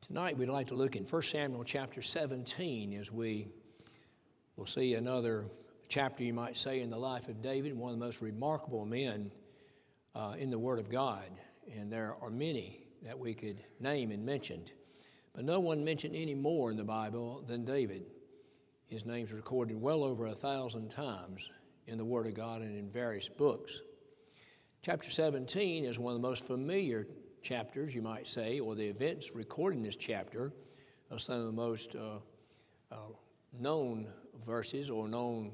Tonight we'd like to look in 1 Samuel chapter 17 as we will see another chapter, you might say, in the life of David, one of the most remarkable men in the Word of God. And there are many that we could name and mention, but no one mentioned any more in the Bible than David. His name's recorded well over 1,000 times in the Word of God and in various books. Chapter 17 is one of the most familiar chapters, you might say, or the events recorded in this chapter are some of the most known verses or known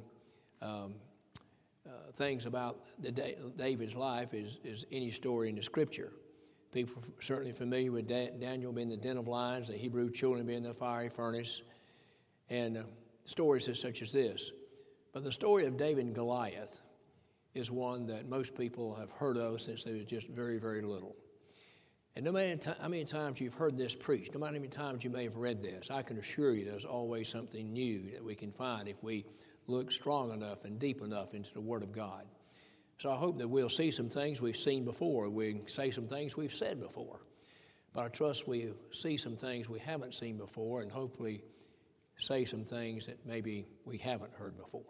things about David's life is any story in the Scripture. People are certainly familiar with Daniel being in the den of lions, the Hebrew children being in the fiery furnace, and stories such as this. But the story of David and Goliath is one that most people have heard of since they were just very, very little. And no matter how many times you've heard this preached, no matter how many times you may have read this, I can assure you there's always something new that we can find if we look strong enough and deep enough into the Word of God. So I hope that we'll see some things we've seen before. We say some things we've said before. But I trust we'll see some things we haven't seen before and hopefully say some things that maybe we haven't heard before.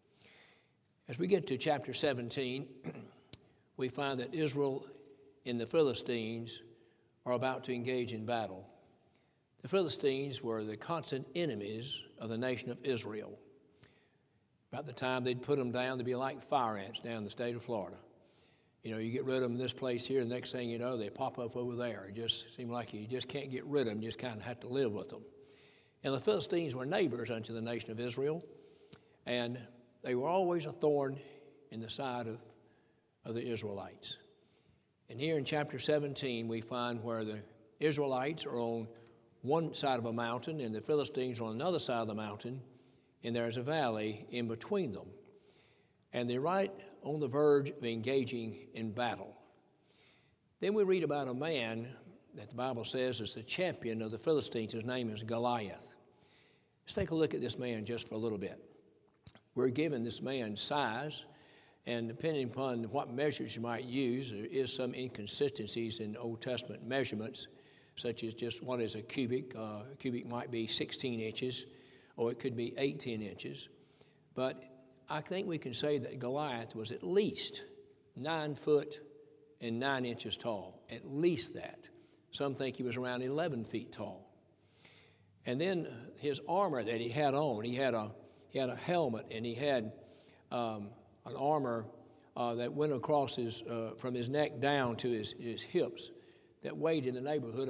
As we get to chapter 17, we find that Israel and the Philistines are about to engage in battle. The Philistines were the constant enemies of the nation of Israel. About the time they'd put them down, they'd be like fire ants down in the state of Florida. You know, you get rid of them in this place here, and the next thing you know, they pop up over there. It just seems like you just can't get rid of them. You just kind of have to live with them. And the Philistines were neighbors unto the nation of Israel, and they were always a thorn in the side of the Israelites. And here in chapter 17, we find where the Israelites are on one side of a mountain and the Philistines are on another side of the mountain, and there's a valley in between them. And they're right on the verge of engaging in battle. Then we read about a man that the Bible says is the champion of the Philistines. His name is Goliath. Let's take a look at this man just for a little bit. We're given this man's size, and depending upon what measures you might use, there is some inconsistencies in Old Testament measurements, such as just what is a cubic. A cubic might be 16 inches, or it could be 18 inches. But I think we can say that Goliath was at least 9 foot and 9 inches tall, at least that. Some think he was around 11 feet tall. And then his armor that he had on, he had a helmet, and he had an armor that went across from his neck down to his hips that weighed in the neighborhood of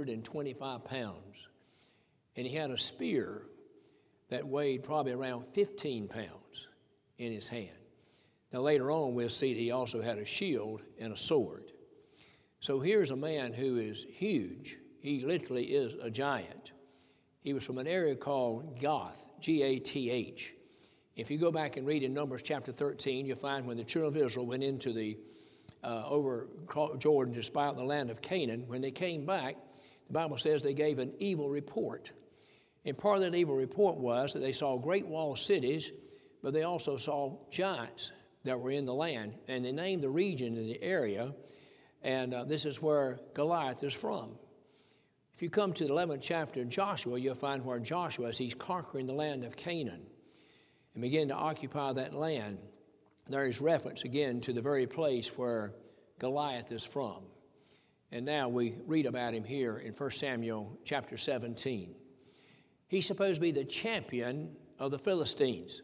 125 pounds. And he had a spear that weighed probably around 15 pounds in his hand. Now later on we'll see that he also had a shield and a sword. So here's a man who is huge. He literally is a giant. He was from an area called Gath, G-A-T-H. If you go back and read in Numbers chapter 13, you'll find when the children of Israel went into over Jordan to spy out the land of Canaan, when they came back, the Bible says they gave an evil report. And part of that evil report was that they saw great walled cities, but they also saw giants that were in the land. And they named the region and the area, and this is where Goliath is from. If you come to the 11th chapter of Joshua, you'll find where Joshua, as he's conquering the land of Canaan and begin to occupy that land, there is reference again to the very place where Goliath is from. And now we read about him here in 1 Samuel chapter 17. He's supposed to be the champion of the Philistines.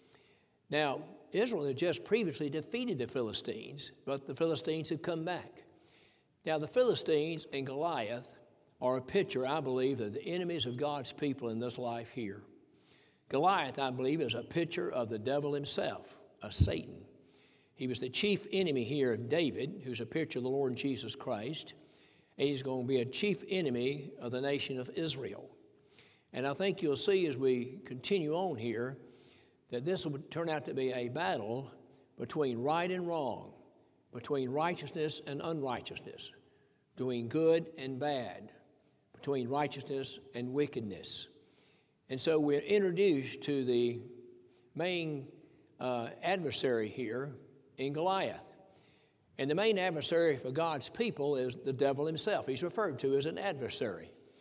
Now, Israel had just previously defeated the Philistines, but the Philistines had come back. Now, the Philistines and Goliath are a picture, I believe, of the enemies of God's people in this life here. Goliath, I believe, is a picture of the devil himself, of Satan. He was the chief enemy here of David, who's a picture of the Lord Jesus Christ, and he's going to be a chief enemy of the nation of Israel. And I think you'll see as we continue on here that this will turn out to be a battle between right and wrong, between righteousness and unrighteousness, between good and bad, between righteousness and wickedness. And so we're introduced to the main adversary here in Goliath. And the main adversary for God's people is the devil himself. He's referred to as an adversary.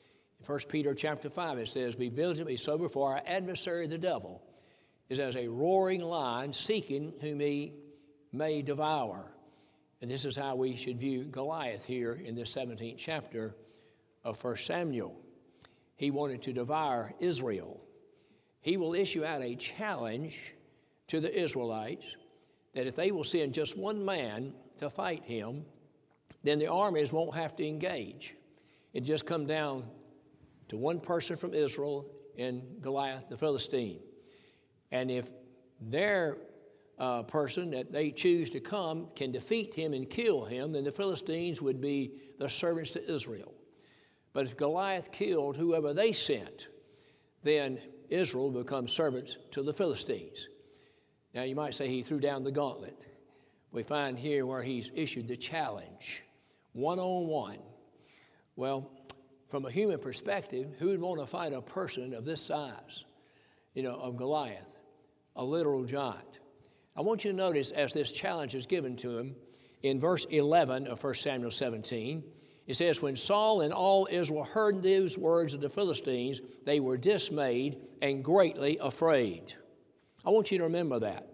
1 Peter chapter 5, it says, be vigilant, be sober, for our adversary, the devil, is as a roaring lion seeking whom he may devour. And this is how we should view Goliath here in this 17th chapter of 1 Samuel. He wanted to devour Israel. He will issue out a challenge to the Israelites that if they will send just one man to fight him, then the armies won't have to engage. It just come down to one person from Israel and Goliath the Philistine. And if their person that they choose to come can defeat him and kill him, then the Philistines would be the servants to Israel. But if Goliath killed whoever they sent, then Israel becomes servants to the Philistines. Now you might say he threw down the gauntlet. We find here where he's issued the challenge, one-on-one. Well, from a human perspective, who would want to fight a person of this size, of Goliath, a literal giant? I want you to notice as this challenge is given to him, in verse 11 of 1 Samuel 17, it says, when Saul and all Israel heard these words of the Philistines, they were dismayed and greatly afraid. I want you to remember that.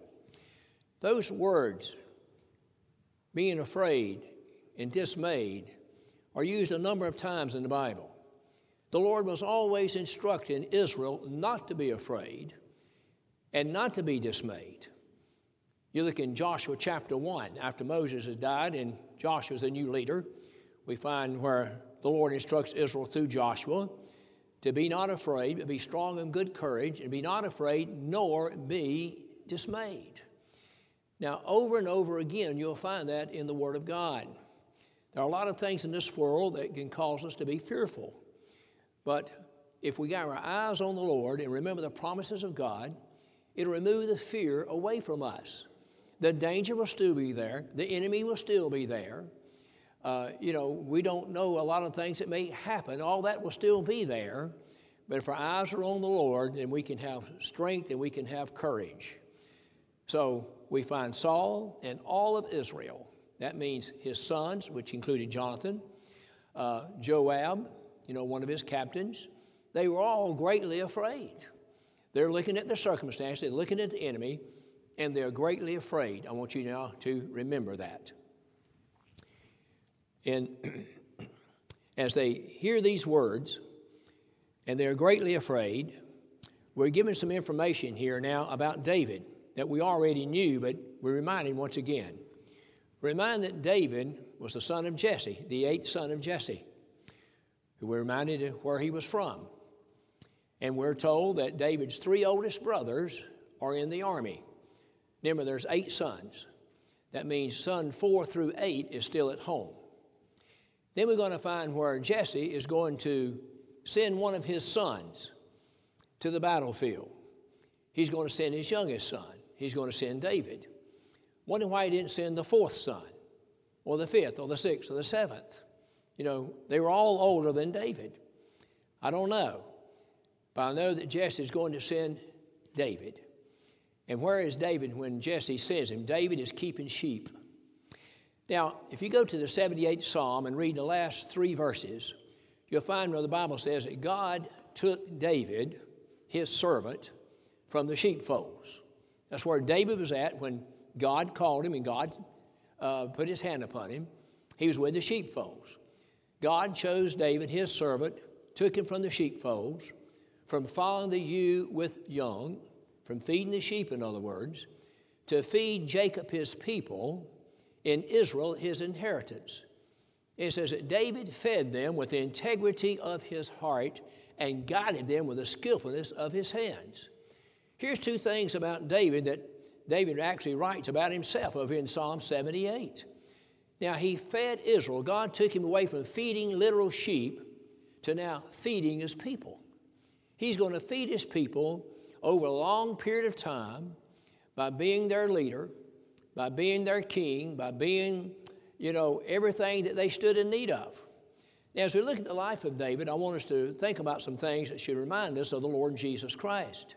Those words, being afraid and dismayed, are used a number of times in the Bible. The Lord was always instructing Israel not to be afraid and not to be dismayed. You look in Joshua chapter 1, after Moses has died and Joshua's the new leader, we find where the Lord instructs Israel through Joshua to be not afraid, but be strong and good courage, and be not afraid, nor be dismayed. Now, over and over again, you'll find that in the Word of God. There are a lot of things in this world that can cause us to be fearful. But if we got our eyes on the Lord and remember the promises of God, it'll remove the fear away from us. The danger will still be there. The enemy will still be there. We don't know a lot of things that may happen. All that will still be there. But if our eyes are on the Lord, then we can have strength and we can have courage. So we find Saul and all of Israel. That means his sons, which included Jonathan, Joab, one of his captains. They were all greatly afraid. They're looking at their circumstance, they're looking at the enemy, and they're greatly afraid. I want you now to remember that. And as they hear these words, and they're greatly afraid, we're given some information here now about David that we already knew, but we're reminded once again. Remind that David was the son of Jesse, the 8th son of Jesse, who we're reminded of where he was from. And we're told that David's 3 oldest brothers are in the army. Remember, there's 8 sons. That means son 4 through 8 is still at home. Then we're going to find where Jesse is going to send one of his sons to the battlefield. He's going to send his youngest son. He's going to send David. Wonder why he didn't send the 4th son, or the 5th, or the 6th, or the 7th. They were all older than David. I don't know. But I know that Jesse is going to send David. And where is David when Jesse sends him? David is keeping sheep. Now, if you go to the 78th Psalm and read the last 3 verses, you'll find where the Bible says that God took David, his servant, from the sheepfolds. That's where David was at when God called him and God put his hand upon him. He was with the sheepfolds. God chose David, his servant, took him from the sheepfolds, from following the ewe with young, from feeding the sheep, in other words, to feed Jacob his people, in Israel his inheritance. It says that David fed them with the integrity of his heart and guided them with the skillfulness of his hands. Here's 2 things about David that David actually writes about himself over in Psalm 78. Now, he fed Israel. God took him away from feeding literal sheep to now feeding his people. He's going to feed his people over a long period of time by being their leader, by being their king, by being, everything that they stood in need of. Now, as we look at the life of David, I want us to think about some things that should remind us of the Lord Jesus Christ.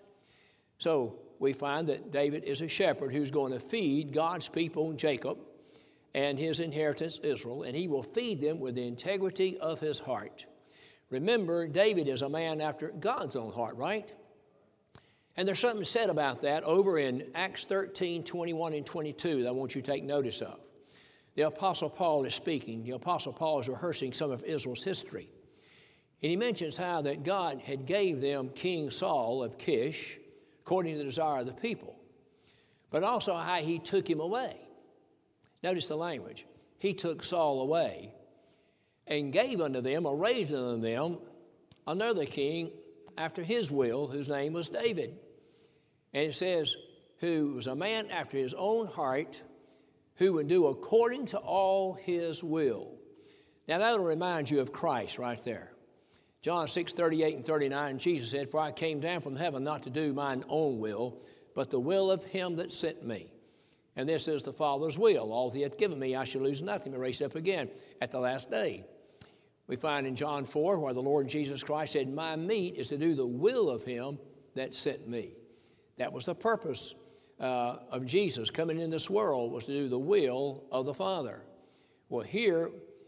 So we find that David is a shepherd who's going to feed God's people, Jacob, and his inheritance, Israel, and he will feed them with the integrity of his heart. Remember, David is a man after God's own heart, right? And there's something said about that over in Acts 13, 21 and 22 that I want you to take notice of. The Apostle Paul is speaking. The Apostle Paul is rehearsing some of Israel's history. And he mentions how that God had gave them King Saul of Kish, according to the desire of the people, but also how he took him away. Notice the language. He took Saul away and gave unto them, or raised unto them, another king after his will, whose name was David. And it says, who was a man after his own heart, who would do according to all his will. Now that'll remind you of Christ right there. John 6, 38 and 39, Jesus said, for I came down from heaven not to do mine own will, but the will of him that sent me. And this is the Father's will. All that he hath given me, I shall lose nothing, but raise up again at the last day. We find in John 4 where the Lord Jesus Christ said, my meat is to do the will of him that sent me. That was the purpose of Jesus coming in this world, was to do the will of the Father. Well, here,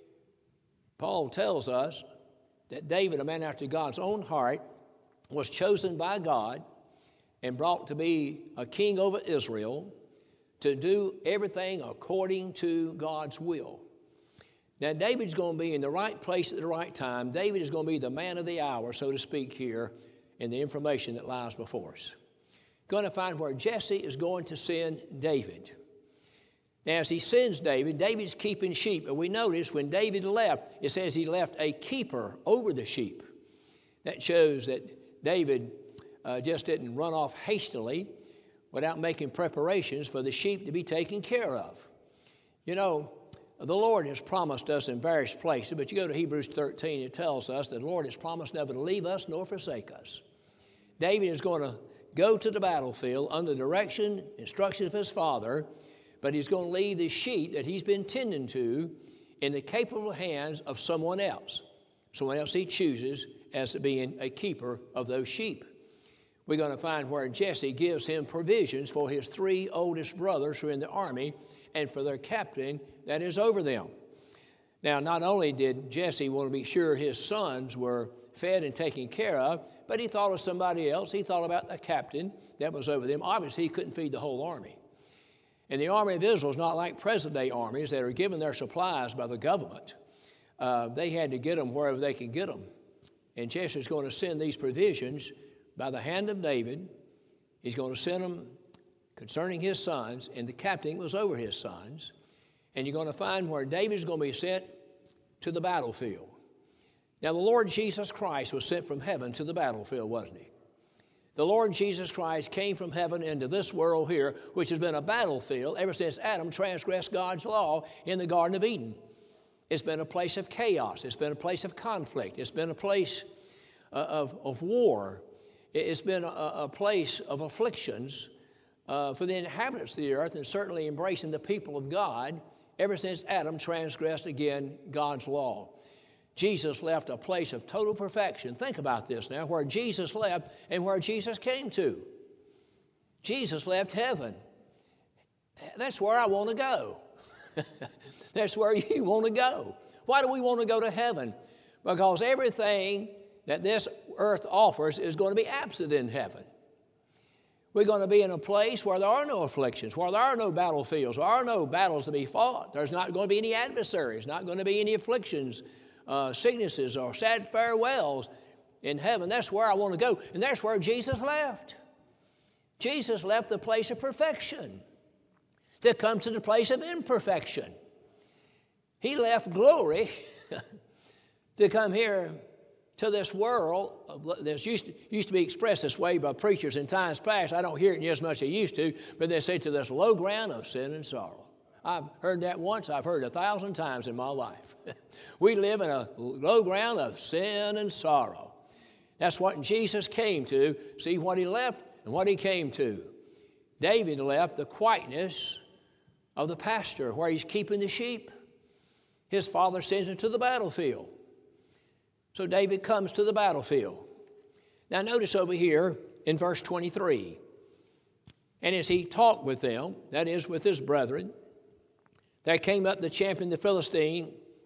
Paul tells us that David, a man after God's own heart, was chosen by God and brought to be a king over Israel to do everything according to God's will. Now, David's going to be in the right place at the right time. David is going to be the man of the hour, so to speak, here in the information that lies before us. Going to find where Jesse is going to send David. Now, as he sends David, David's keeping sheep. And we notice when David left, it says he left a keeper over the sheep. That shows that David just didn't run off hastily without making preparations for the sheep to be taken care of. You know, the Lord has promised us in various places, but you go to Hebrews 13, it tells us that the Lord has promised never to leave us nor forsake us. David is going to go to the battlefield under the direction, instruction of his father, but he's going to leave the sheep that he's been tending to in the capable hands of someone else he chooses as being a keeper of those sheep. We're going to find where Jesse gives him provisions for his 3 oldest brothers who are in the army and for their captain that is over them. Now, not only did Jesse want to be sure his sons were fed and taken care of, but he thought of somebody else. He thought about the captain that was over them. Obviously, he couldn't feed the whole army. And the army of Israel is not like present-day armies that are given their supplies by the government. They had to get them wherever they could get them. And Jesse is going to send these provisions by the hand of David. He's going to send them concerning his sons, and the captain was over his sons. And you're going to find where David is going to be sent to the battlefield. Now, the Lord Jesus Christ was sent from heaven to the battlefield, wasn't he? The Lord Jesus Christ came from heaven into this world here, which has been a battlefield ever since Adam transgressed God's law in the Garden of Eden. It's been a place of chaos. It's been a place of conflict. It's been a place of war. It's been a place of afflictions for the inhabitants of the earth, and certainly embracing the people of God ever since Adam transgressed again God's law. Jesus left a place of total perfection. Think about this now, where Jesus left and where Jesus came to. Jesus left heaven. That's where I want to go. That's where you want to go. Why do we want to go to heaven? Because everything that this earth offers is going to be absent in heaven. We're going to be in a place where there are no afflictions, where there are no battlefields, there are no battles to be fought. There's not going to be any adversaries, not going to be any afflictions, sicknesses, or sad farewells in heaven. That's where I want to go, and that's where Jesus left. Jesus left the place of perfection to come to the place of imperfection. He left glory to come here to this world that used to be expressed this way by preachers in times past. I don't hear it near as much as I used to, but they say to this low ground of sin and sorrow. I've heard that once. I've heard it 1,000 times in my life. We live in a low ground of sin and sorrow. That's what Jesus came to. See what he left and what he came to. David left the quietness of the pasture where he's keeping the sheep. His father sends him to the battlefield. So David comes to the battlefield. Now notice over here in verse 23. And as he talked with them, that is with his brethren, there came up the champion, the Philistine,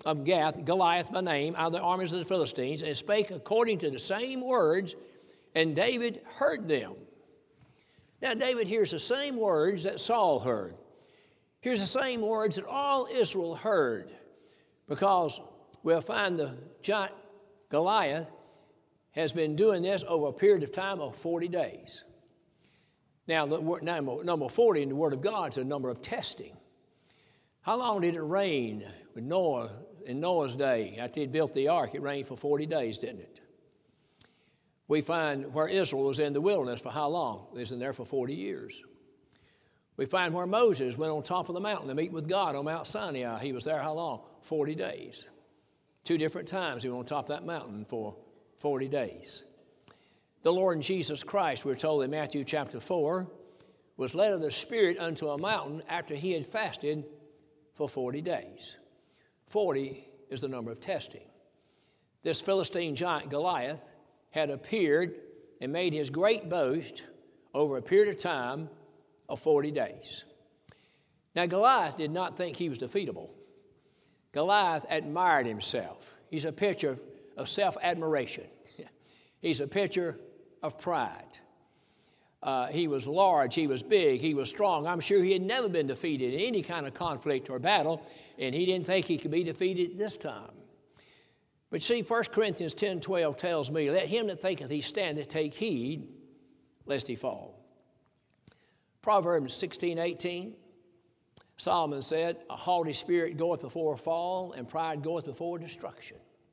of Gath, Goliath by name, out of the armies of the Philistines, and spake according to the same words, and David heard them. Now, David hears the same words that Saul heard. Here's the same words that all Israel heard, because we'll find the giant Goliath has been doing this over a period of time of 40 days. Now, the number 40 in the Word of God is a number of testing. How long did it rain with Noah in Noah's day? After he'd built the ark, it rained for 40 days, didn't it? We find where Israel was in the wilderness for how long? They was in there for 40 years. We find where Moses went on top of the mountain to meet with God on Mount Sinai. He was there how long? 40 days. 2 different times he went on top of that mountain for 40 days. The Lord Jesus Christ, we're told in Matthew chapter 4, was led of the Spirit unto a mountain after he had fasted for 40 days. 40 is the number of testing. This Philistine giant Goliath had appeared and made his great boast over a period of time of 40 days. Now, Goliath did not think he was defeatable. Goliath admired himself. He's a picture of self-admiration. He's a picture of pride. He was large, he was big, he was strong. I'm sure he had never been defeated in any kind of conflict or battle, and he didn't think he could be defeated this time. But see, 1 Corinthians 10:12 tells me, let him that thinketh he standeth take heed, lest he fall. Proverbs 16:18, Solomon said, a haughty spirit goeth before a fall, and pride goeth before destruction.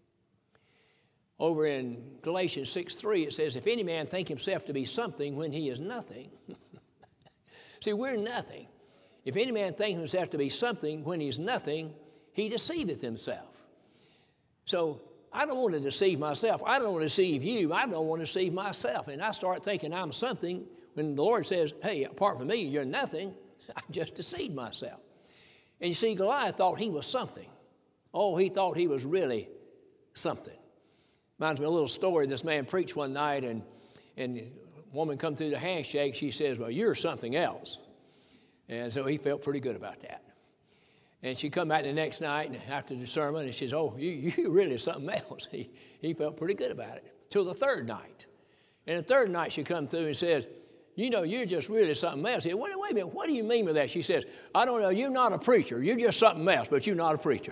Over in Galatians 6:3, it says, if any man think himself to be something when he is nothing. See, we're nothing. If any man think himself to be something when he's nothing, he deceiveth himself. So I don't want to deceive myself. I don't want to deceive you. I don't want to deceive myself. And I start thinking I'm something when the Lord says, hey, apart from me, you're nothing. I just deceived myself. And you see, Goliath thought he was something. Oh, he thought he was really something. Reminds me of a little story. This man preached one night, and a woman come through the handshake. She says, well, you're something else. And so he felt pretty good about that. And she come back the next night and after the sermon, and she says, oh, you really something else. He felt pretty good about it till the third night. And the third night she come through and says, you know, you're just really something else. He said, wait a minute, what do you mean by that? She says, I don't know, you're not a preacher. You're just something else, but you're not a preacher.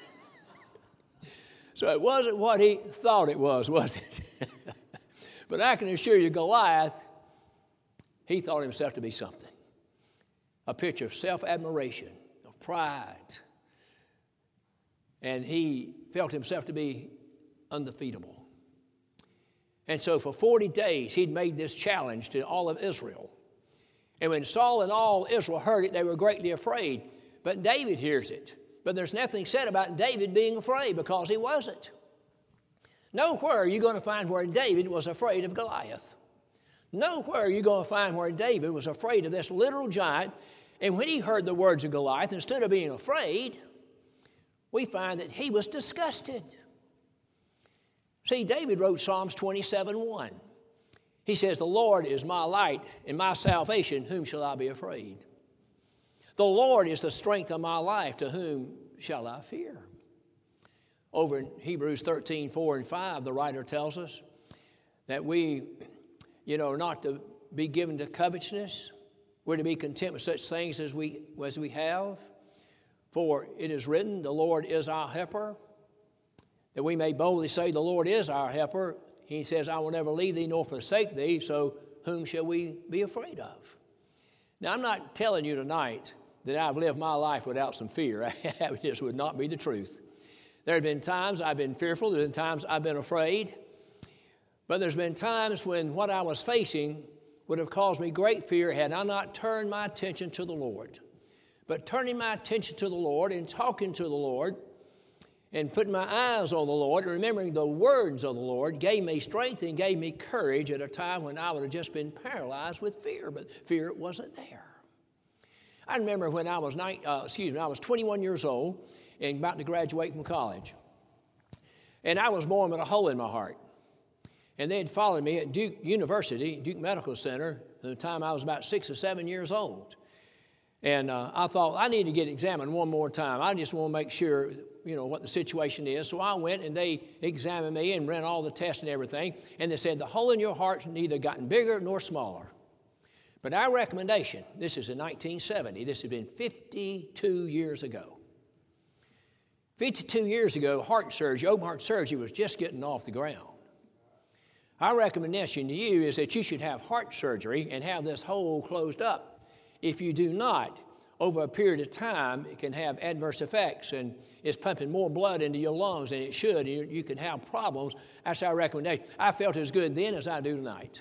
So it wasn't what he thought it was it? But I can assure you, Goliath, he thought himself to be something. A picture of self-admiration, of pride. And he felt himself to be undefeatable. And so for 40 days, he'd made this challenge to all of Israel. And when Saul and all Israel heard it, they were greatly afraid. But David hears it. But there's nothing said about David being afraid, because he wasn't. Nowhere are you going to find where David was afraid of Goliath. Nowhere are you going to find where David was afraid of this literal giant. And when he heard the words of Goliath, instead of being afraid, we find that he was disgusted. See, David wrote Psalms 27:1. He says, the Lord is my light and my salvation, whom shall I be afraid? The Lord is the strength of my life, to whom shall I fear? Over in Hebrews 13:4 and 5, the writer tells us that we, are not to be given to covetousness. We're to be content with such things as we have. For it is written, the Lord is our helper. That we may boldly say, the Lord is our helper. He says, I will never leave thee nor forsake thee, so whom shall we be afraid of? Now, I'm not telling you tonight that I've lived my life without some fear. That just would not be the truth. There have been times I've been fearful. There have been times I've been afraid. But there's been times when what I was facing would have caused me great fear had I not turned my attention to the Lord. But turning my attention to the Lord and talking to the Lord and putting my eyes on the Lord and remembering the words of the Lord gave me strength and gave me courage at a time when I would have just been paralyzed with fear, but fear wasn't there. I remember when I was 21 years old and about to graduate from college. And I was born with a hole in my heart. And they had followed me at Duke University, Duke Medical Center, at the time I was about 6 or 7 years old. And I thought, I need to get examined one more time. I just want to make sure what the situation is. So I went and they examined me and ran all the tests and everything. And they said the hole in your heart's neither gotten bigger nor smaller. But our recommendation, this is in 1970, this has been 52 years ago. 52 years ago, heart surgery, open heart surgery was just getting off the ground. Our recommendation to you is that you should have heart surgery and have this hole closed up. If you do not, over a period of time, it can have adverse effects, and it's pumping more blood into your lungs than it should. You can have problems. That's our recommendation. I felt as good then as I do tonight.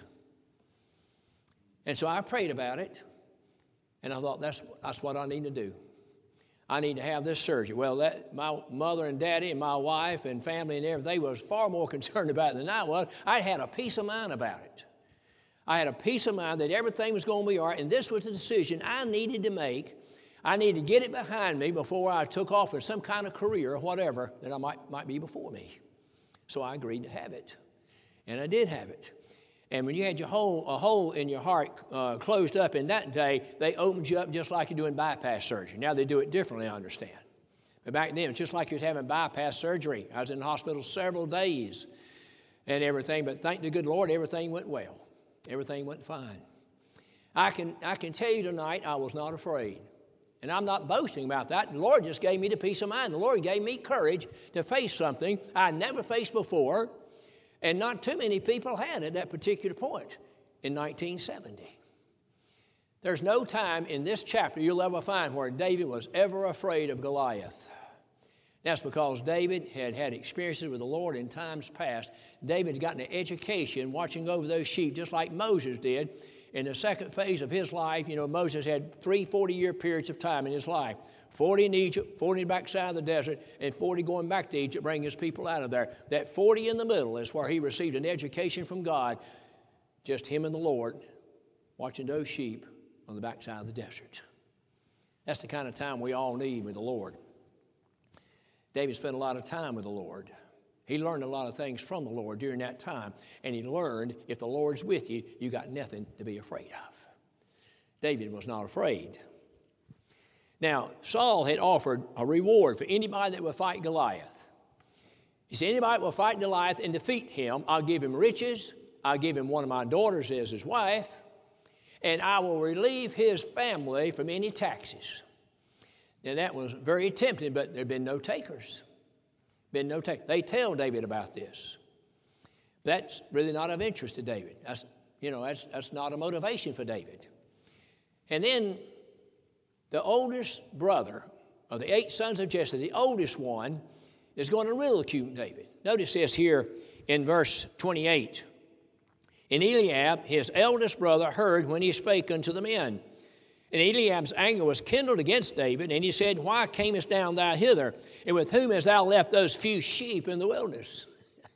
And so I prayed about it, and I thought, that's what I need to do. I need to have this surgery. Well, my mother and daddy and my wife and family and everything was far more concerned about it than I was. I had a peace of mind about it. I had a peace of mind that everything was going to be all right, and this was the decision I needed to make. I needed to get it behind me before I took off in some kind of career or whatever that I might be before me. So I agreed to have it, and I did have it. And when you had a hole in your heart closed up in that day, they opened you up just like you're doing bypass surgery. Now they do it differently, I understand. But back then, it's just like you're having bypass surgery. I was in the hospital several days and everything, but thank the good Lord, everything went well. Everything went fine. I can tell you tonight, I was not afraid. And I'm not boasting about that. The Lord just gave me the peace of mind. The Lord gave me courage to face something I never faced before. And not too many people had at that particular point in 1970. There's no time in this chapter you'll ever find where David was ever afraid of Goliath. That's because David had had experiences with the Lord in times past. David had gotten an education watching over those sheep just like Moses did. In the second phase of his life, Moses had 3 40-year periods of time in his life. 40 in Egypt, 40 in the backside of the desert, and 40 going back to Egypt, bringing his people out of there. That 40 in the middle is where he received an education from God, just him and the Lord, watching those sheep on the backside of the desert. That's the kind of time we all need with the Lord. David spent a lot of time with the Lord. He learned a lot of things from the Lord during that time, and he learned if the Lord's with you, you got nothing to be afraid of. David was not afraid. Now, Saul had offered a reward for anybody that would fight Goliath. He said, anybody that will fight Goliath and defeat him, I'll give him riches, I'll give him one of my daughters as his wife, and I will relieve his family from any taxes. Now, that was very tempting, but there had been no takers. They tell David about this. That's really not of interest to David. That's not a motivation for David. And then the oldest brother of the 8 sons of Jesse, the oldest one, is going to ridicule David. Notice this here in verse 28. And Eliab, his eldest brother, heard when he spake unto the men. And Eliab's anger was kindled against David, and he said, why camest down thou hither? And with whom hast thou left those few sheep in the wilderness?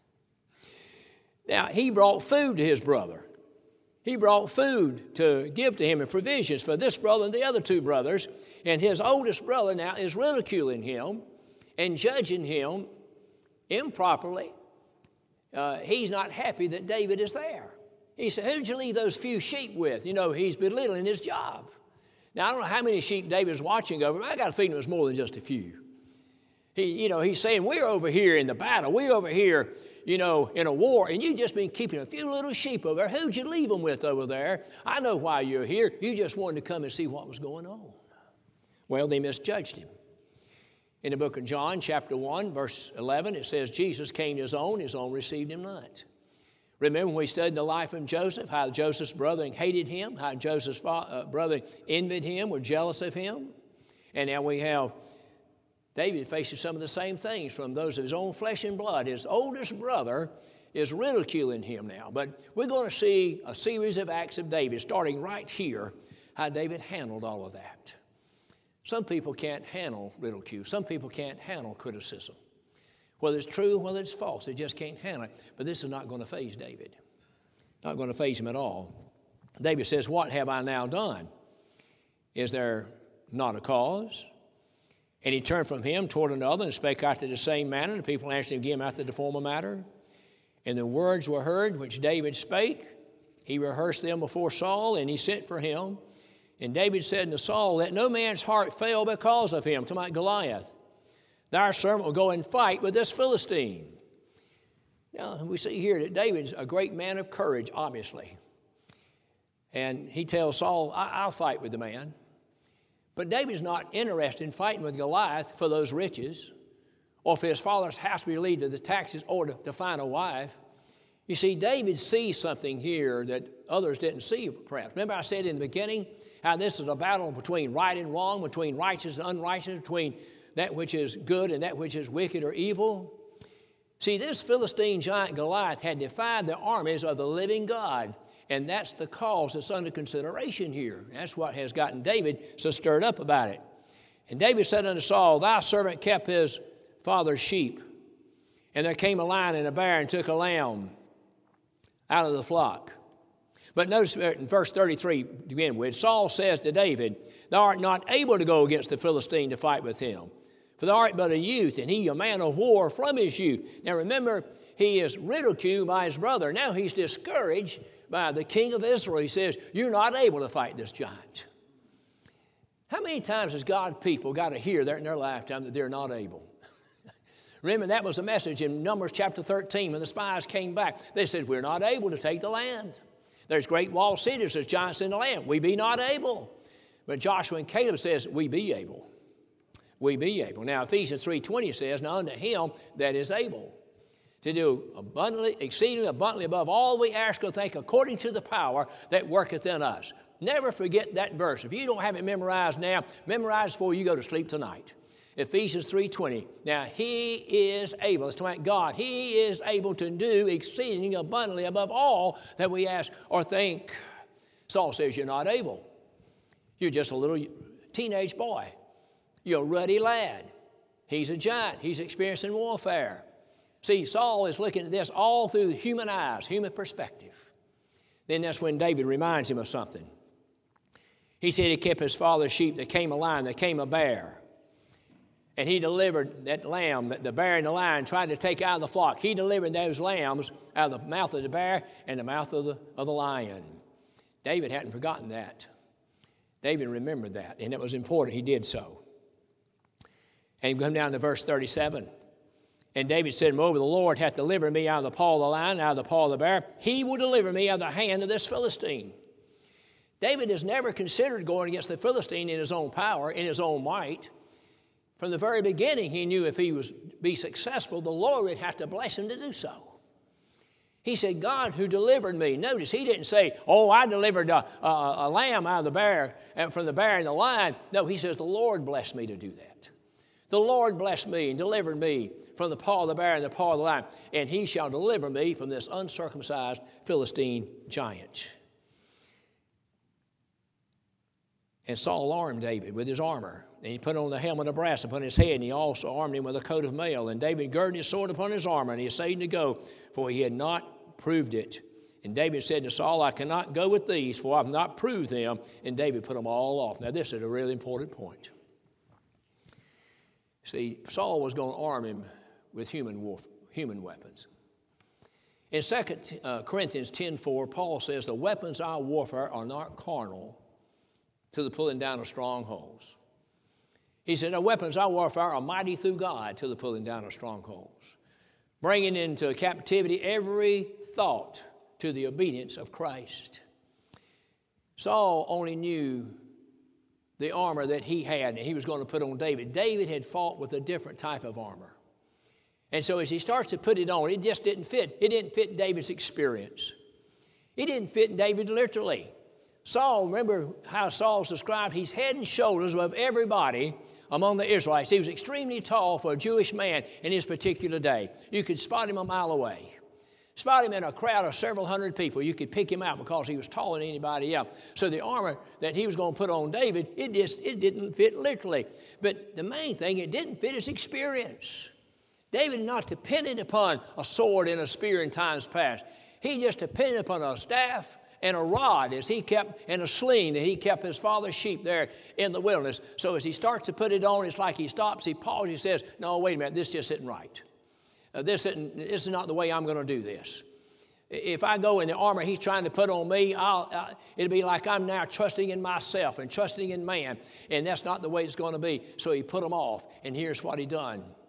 Now, he brought food to his brother. He brought food to give to him and provisions for this brother and the other 2 brothers. And his oldest brother now is ridiculing him and judging him improperly. He's not happy that David is there. He said, who did you leave those few sheep with? He's belittling his job. Now, I don't know how many sheep David was watching over, but I got a feeling it was more than just a few. He's saying, we're over here in the battle. We're over here, in a war, and you've just been keeping a few little sheep over there. Who'd you leave them with over there? I know why you're here. You just wanted to come and see what was going on. Well, they misjudged him. In the book of John, chapter 1, verse 11, it says, Jesus came to his own received him not. Remember when we studied the life of Joseph, how Joseph's brother hated him, how Joseph's brother envied him, were jealous of him. And now we have David faces some of the same things from those of his own flesh and blood. His oldest brother is ridiculing him now. But we're going to see a series of acts of David, starting right here, how David handled all of that. Some people can't handle ridicule. Some people can't handle criticism. Whether it's true, whether it's false, they just can't handle it. But this is not going to faze David. Not going to faze him at all. David says, what have I now done? Is there not a cause? And he turned from him toward another and spake after the same manner. The people answered him again after the former matter. And the words were heard which David spake. He rehearsed them before Saul, and he sent for him. And David said unto Saul, let no man's heart fail because of him, to my Goliath. thy servant will go and fight with this Philistine. Now, we see here that David's a great man of courage, obviously. And he tells Saul, I'll fight with the man. But David's not interested in fighting with Goliath for those riches, or for his father's house to be relieved of the taxes, or to find a wife. You see, David sees something here that others didn't see, perhaps. Remember I said in the beginning how this is a battle between right and wrong, between righteous and unrighteous, between that which is good and that which is wicked or evil. See, this Philistine giant Goliath had defied the armies of the living God, and that's the cause that's under consideration here. That's what has gotten David so stirred up about it. And David said unto Saul, thy servant kept his father's sheep, and there came a lion and a bear and took a lamb out of the flock. But notice in verse 33 to begin with, Saul says to David, thou art not able to go against the Philistine to fight with him, for thou art but a youth, and he a man of war from his youth. Now remember, he is ridiculed by his brother. Now he's discouraged by the king of Israel. He says, you're not able to fight this giant. How many times has God's people got to hear that in their lifetime that they're not able? Remember, that was a message in Numbers chapter 13 when the spies came back. They said, we're not able to take the land. There's great walled cities, there's giants in the land. We be not able. But Joshua and Caleb says, we be able. We be able. Now, Ephesians 3:20 says, now unto him that is able to do abundantly, exceedingly abundantly above all we ask or think, according to the power that worketh in us. Never forget that verse. If you don't have it memorized now, memorize it before you go to sleep tonight. Ephesians 3:20. Now, he is able, let's talk about God, he is able to do exceeding abundantly above all that we ask or think. Saul says you're not able. You're just a little teenage boy. You're a ruddy lad. He's a giant. He's experiencing warfare. See, Saul is looking at this all through human eyes, human perspective. Then that's when David reminds him of something. He said he kept his father's sheep. There came a lion, there came a bear. And he delivered that lamb, the bear and the lion tried to take out of the flock. He delivered those lambs out of the mouth of the bear and the mouth of the lion. David hadn't forgotten that. David remembered that, and it was important he did so. And you come down to verse 37. And David said, moreover, the Lord hath delivered me out of the paw of the lion, out of the paw of the bear. He will deliver me out of the hand of this Philistine. David has never considered going against the Philistine in his own power, in his own might. From the very beginning, he knew if he was be successful, the Lord would have to bless him to do so. He said, God who delivered me. Notice, he didn't say, oh, I delivered a lamb out of the bear, and from the bear and the lion. No, he says, the Lord blessed me to do that. The Lord blessed me and delivered me from the paw of the bear and the paw of the lion, and he shall deliver me from this uncircumcised Philistine giant. And Saul armed David with his armor. And he put on the helmet of brass upon his head, and he also armed him with a coat of mail. And David girded his sword upon his armor, and he essayed to go, for he had not proved it. And David said to Saul, I cannot go with these, for I have not proved them. And David put them all off. Now, this is a really important point. See, Saul was going to arm him with human weapons. In 2 Corinthians 10:4, Paul says, the weapons of our warfare are not carnal to the pulling down of strongholds. He said, our weapons of our warfare are mighty through God to the pulling down of strongholds, bringing into captivity every thought to the obedience of Christ. Saul only knew the armor that he had, and he was going to put on David. David had fought with a different type of armor. And so as he starts to put it on, it just didn't fit. It didn't fit David's experience. It didn't fit David literally. Saul, remember how Saul's described? He's head and shoulders above everybody among the Israelites. He was extremely tall for a Jewish man in his particular day. You could spot him a mile away. Spot him in a crowd of several hundred people. You could pick him out because he was taller than anybody else. So the armor that he was going to put on David, it didn't fit literally. But the main thing, it didn't fit his experience. David not depended upon a sword and a spear in times past. He just depended upon a staff and a rod as he kept, and a sling that he kept his father's sheep there in the wilderness. So as he starts to put it on, it's like he stops, he pauses, he says, no, wait a minute, this just isn't right. This is not the way I'm going to do this. If I go in the armor he's trying to put on me, it'll be like I'm now trusting in myself and trusting in man, and that's not the way it's going to be. So he put them off, and here's what he done.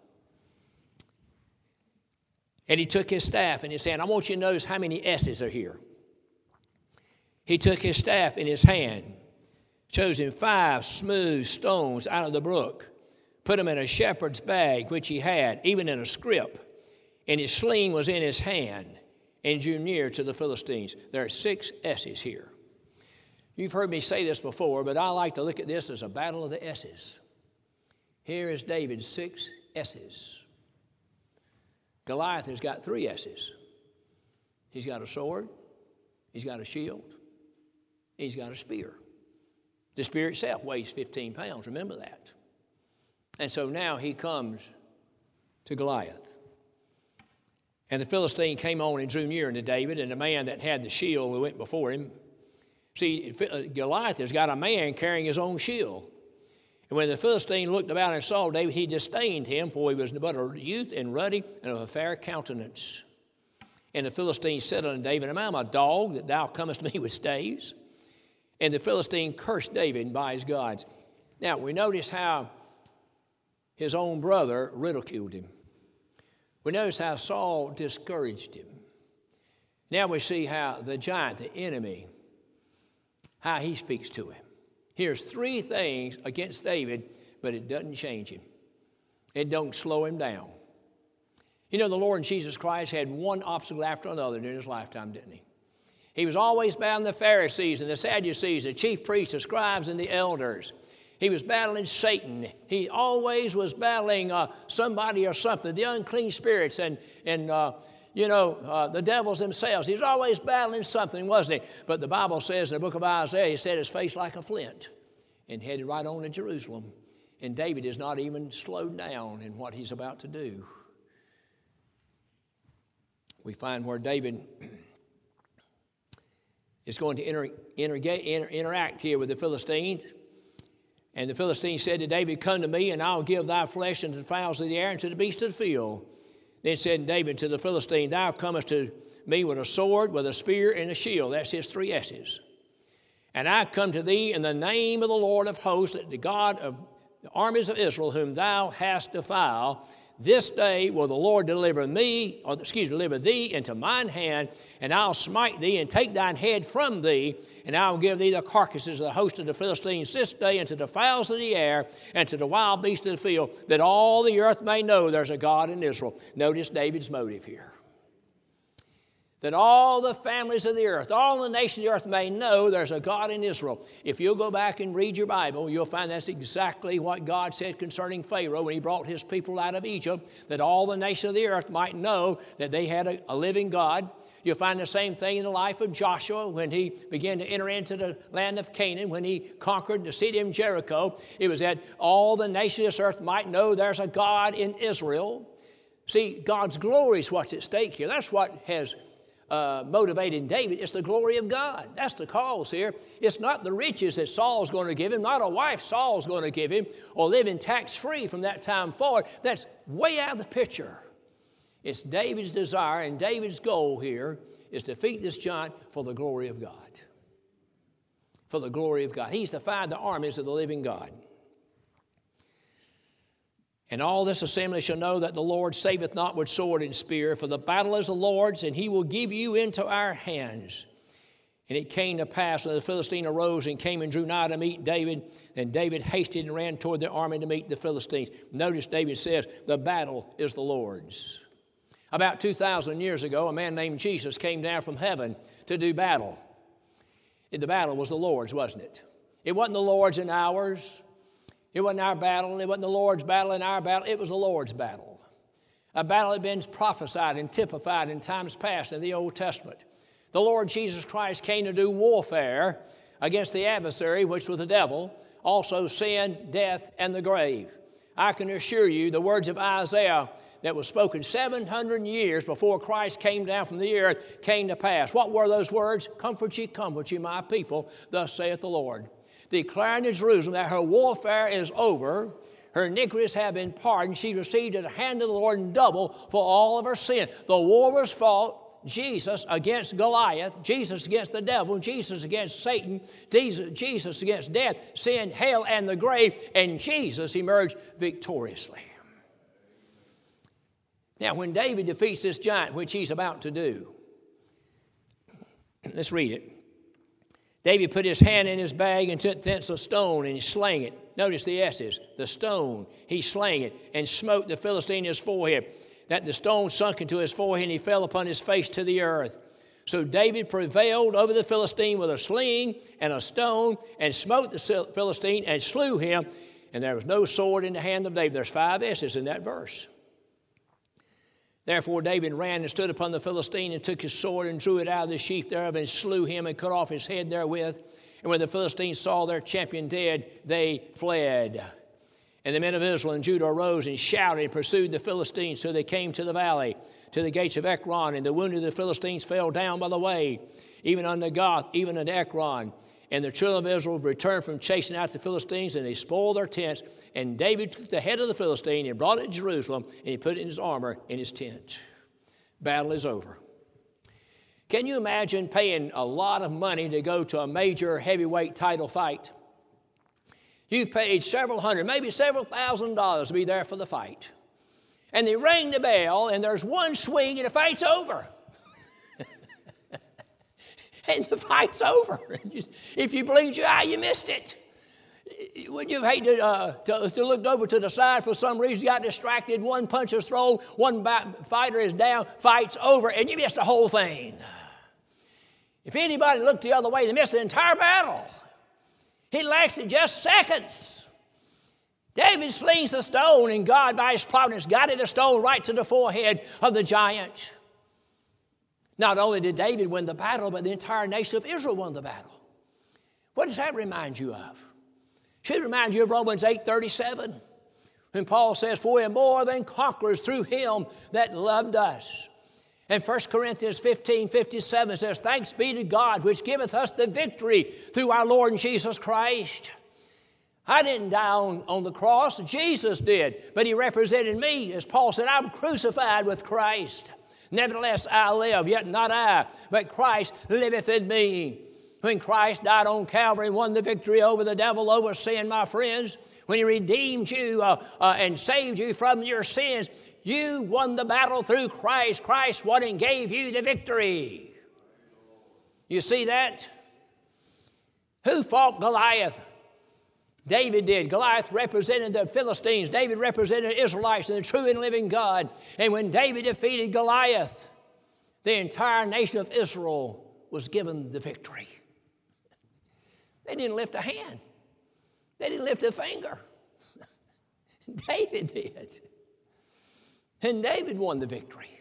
And he took his staff in his hand. I want you to notice how many S's are here. He took his staff in his hand, chose him 5 smooth stones out of the brook, put them in a shepherd's bag, which he had, even in a scrip, and his sling was in his hand, and drew near to the Philistines. There are 6 S's here. You've heard me say this before, but I like to look at this as a battle of the S's. Here is David's 6 S's. Goliath has got 3 S's. He's got a sword, he's got a shield, he's got a spear. The spear itself weighs 15 pounds, remember that. And so now he comes to Goliath. And the Philistine came on and drew near unto David, and the man that had the shield went before him. See, Goliath has got a man carrying his own shield. And when the Philistine looked about and saw David, he disdained him, for he was but a youth and ruddy and of a fair countenance. And the Philistine said unto David, Am I a dog that thou comest to me with staves? And the Philistine cursed David by his gods. Now, we notice how his own brother ridiculed him. We notice how Saul discouraged him. Now we see how the giant, the enemy, how he speaks to him. Here's 3 things against David, but it doesn't change him. It don't slow him down. You know, the Lord Jesus Christ had one obstacle after another during his lifetime, didn't he? He was always battling the Pharisees and the Sadducees, the chief priests, the scribes, and the elders. He was battling Satan. He always was battling somebody or something, the unclean spirits and the devils themselves. He was always battling something, wasn't he? But the Bible says in the book of Isaiah, he set his face like a flint and headed right on to Jerusalem. And David is not even slowed down in what he's about to do. We find where David is going to interact here with the Philistines. And the Philistines said to David, Come to me, and I'll give thy flesh unto the fowls of the air and to the beasts of the field. Then said David to the Philistine, Thou comest to me with a sword, with a spear, and a shield. That's his 3 S's. And I come to thee in the name of the Lord of hosts, the God of the armies of Israel, whom thou hast defiled. This day will the Lord deliver thee into mine hand, and I'll smite thee and take thine head from thee, and I'll give thee the carcasses of the host of the Philistines this day unto the fowls of the air and to the wild beasts of the field, that all the earth may know there's a God in Israel. Notice David's motive here. That all the families of the earth, all the nations of the earth may know there's a God in Israel. If you'll go back and read your Bible, you'll find that's exactly what God said concerning Pharaoh when he brought his people out of Egypt, that all the nations of the earth might know that they had a living God. You'll find the same thing in the life of Joshua when he began to enter into the land of Canaan, when he conquered the city of Jericho. It was that all the nations of this earth might know there's a God in Israel. See, God's glory is what's at stake here. That's what has motivated David. It's the glory of God. That's the cause here. It's not the riches that Saul's going to give him, not a wife Saul's going to give him, or living tax-free from that time forward. That's way out of the picture. It's David's desire and David's goal here is to defeat this giant for the glory of God. For the glory of God. He's defied the armies of the living God. And all this assembly shall know that the Lord saveth not with sword and spear, for the battle is the Lord's, and he will give you into our hands. And it came to pass when the Philistine arose and came and drew nigh to meet David, and David hasted and ran toward the army to meet the Philistines. Notice David says, the battle is the Lord's. About 2,000 years ago, a man named Jesus came down from heaven to do battle. And the battle was the Lord's, wasn't it? It wasn't the Lord's and ours. It wasn't our battle. It wasn't the Lord's battle and our battle. It was the Lord's battle. A battle had been prophesied and typified in times past in the Old Testament. The Lord Jesus Christ came to do warfare against the adversary, which was the devil, also sin, death, and the grave. I can assure you the words of Isaiah that was spoken 700 years before Christ came down from the earth came to pass. What were those words? Comfort ye, my people, thus saith the Lord. Declaring to Jerusalem that her warfare is over, her iniquities have been pardoned, she received at the hand of the Lord in double for all of her sin. The war was fought, Jesus against Goliath, Jesus against the devil, Jesus against Satan, Jesus against death, sin, hell, and the grave, and Jesus emerged victoriously. Now, when David defeats this giant, which he's about to do, let's read it. David put his hand in his bag and took thence a stone, and he slang it. Notice the S's. The stone, he slang it, and smote the Philistine in his forehead, that the stone sunk into his forehead, and he fell upon his face to the earth. So David prevailed over the Philistine with a sling and a stone, and smote the Philistine and slew him, and there was no sword in the hand of David. There's 5 S's in that verse. Therefore David ran and stood upon the Philistine and took his sword and drew it out of the sheath thereof and slew him and cut off his head therewith. And when the Philistines saw their champion dead, they fled. And the men of Israel and Judah arose and shouted and pursued the Philistines till they came to the valley, to the gates of Ekron. And the wounded of the Philistines fell down by the way, even unto Gath, even unto Ekron. And the children of Israel returned from chasing out the Philistines, and they spoiled their tents. And David took the head of the Philistine and brought it to Jerusalem, and he put it in his armor in his tent. Battle is over. Can you imagine paying a lot of money to go to a major heavyweight title fight? You've paid several hundred, maybe several $1,000s to be there for the fight. And they ring the bell, and there's one swing, and the fight's over. And the fight's over. If you blinked your eye, you missed it. Wouldn't you hate to look over to the side for some reason, you got distracted, one punch is thrown, one fighter is down, fight's over, and you missed the whole thing. If anybody looked the other way, they missed the entire battle. It lasted just seconds. David slings the stone, and God, by his providence, guided the stone right to the forehead of the giant. Not only did David win the battle, but the entire nation of Israel won the battle. What does that remind you of? Should remind you of Romans 8:37, when Paul says, "For we are more than conquerors through him that loved us." And 1 Corinthians 15:57 says, "Thanks be to God, which giveth us the victory through our Lord Jesus Christ." I didn't die on the cross, Jesus did, but he represented me. As Paul said, "I'm crucified with Christ. Nevertheless I live, yet not I, but Christ liveth in me." When Christ died on Calvary and won the victory over the devil, over sin, my friends, when he redeemed you and saved you from your sins, you won the battle through Christ. Christ won and gave you the victory. You see that? Who fought Goliath? David did. Goliath represented the Philistines. David represented the Israelites and the true and living God. And when David defeated Goliath, the entire nation of Israel was given the victory. They didn't lift a hand. They didn't lift a finger. David did. And David won the victory.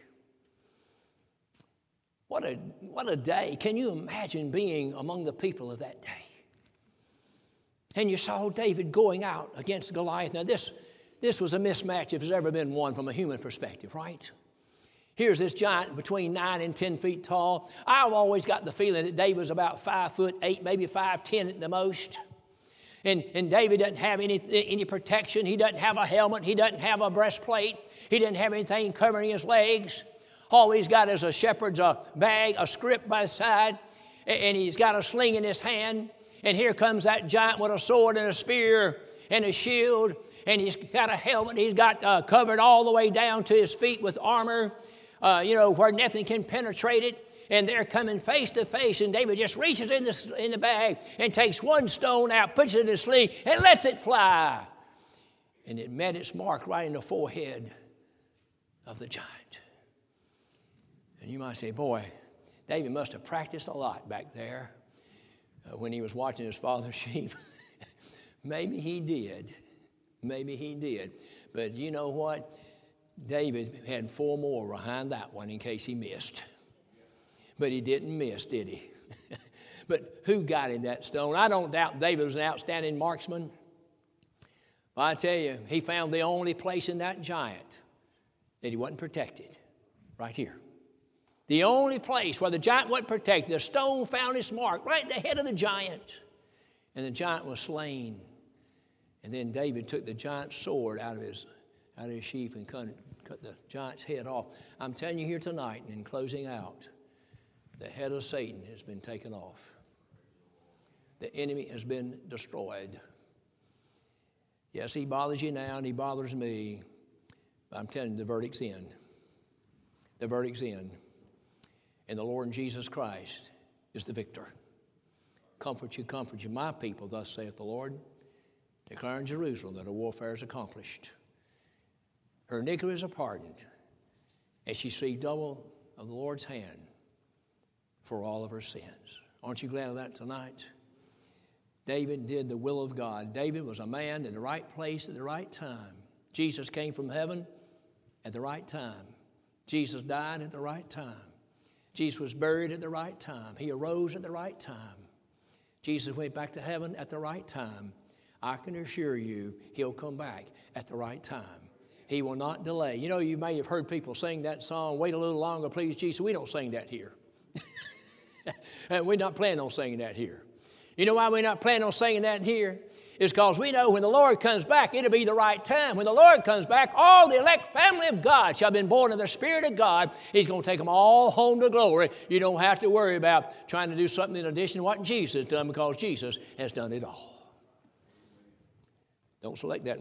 What a day. Can you imagine being among the people of that day? And you saw David going out against Goliath. Now this was a mismatch if there's ever been one from a human perspective, right? Here's this giant between 9 and 10 feet tall. I've always got the feeling that David was about 5'8", maybe 5'10" at the most. And David doesn't have any protection. He doesn't have a helmet. He doesn't have a breastplate. He doesn't have anything covering his legs. All he's got is a shepherd's bag, a scrip by his side, and he's got a sling in his hand. And here comes that giant with a sword and a spear and a shield, and he's got a helmet. He's got covered all the way down to his feet with armor, where nothing can penetrate it. And they're coming face to face, and David just reaches in the bag and takes one stone out, puts it in his sling, and lets it fly. And it met its mark right in the forehead of the giant. And you might say, boy, David must have practiced a lot back there when he was watching his father's sheep. Maybe he did. Maybe he did. But you know what? David had 4 more behind that one in case he missed. But he didn't miss, did he? But who got him that stone? I don't doubt David was an outstanding marksman. Well, I tell you, he found the only place in that giant that he wasn't protected, right here. The only place where the giant wasn't protected, the stone found its mark right at the head of the giant. And the giant was slain. And then David took the giant's sword out of his sheath and cut the giant's head off. I'm telling you here tonight, and in closing out, the head of Satan has been taken off. The enemy has been destroyed. Yes, he bothers you now, and he bothers me. But I'm telling you, the verdict's in. The verdict's in. And the Lord Jesus Christ is the victor. Comfort you, my people, thus saith the Lord. Declare in Jerusalem that her warfare is accomplished. Her iniquities are pardoned, and she received double of the Lord's hand for all of her sins. Aren't you glad of that tonight? David did the will of God. David was a man in the right place at the right time. Jesus came from heaven at the right time. Jesus died at the right time. Jesus was buried at the right time. He arose at the right time. Jesus went back to heaven at the right time. I can assure you he'll come back at the right time. He will not delay. You know, you may have heard people sing that song, "Wait a little longer, please, Jesus." We don't sing that here. We're not planning on singing that here. You know why we're not planning on singing that here? It's because we know when the Lord comes back, it'll be the right time. When the Lord comes back, all the elect family of God shall have been born of the Spirit of God. He's going to take them all home to glory. You don't have to worry about trying to do something in addition to what Jesus has done, because Jesus has done it all. Don't select that